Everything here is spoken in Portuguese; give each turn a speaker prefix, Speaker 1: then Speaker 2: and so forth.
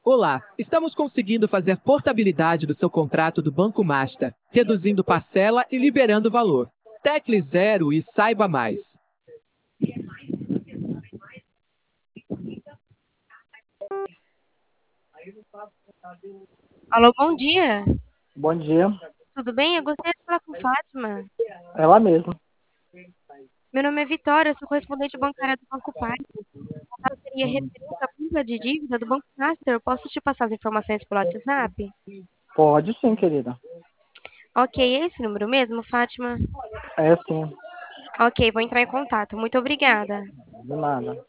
Speaker 1: Olá, estamos conseguindo fazer portabilidade do seu contrato do Banco Master, reduzindo parcela e liberando valor. Tecle zero e saiba mais.
Speaker 2: Alô, bom dia.
Speaker 3: Bom dia,
Speaker 2: Tudo bem? Eu gostaria de falar com Fátima.
Speaker 3: ela mesma.
Speaker 2: Meu nome é Vitória, eu sou correspondente bancária do Banco Pai. Ela seria referente à compra de dívida do Banco Master. Eu posso te passar as informações pelo WhatsApp?
Speaker 3: Pode sim, querida.
Speaker 2: Ok, é esse número mesmo, Fátima?
Speaker 3: É sim,
Speaker 2: Ok, vou entrar em contato. Muito obrigada.
Speaker 3: de nada.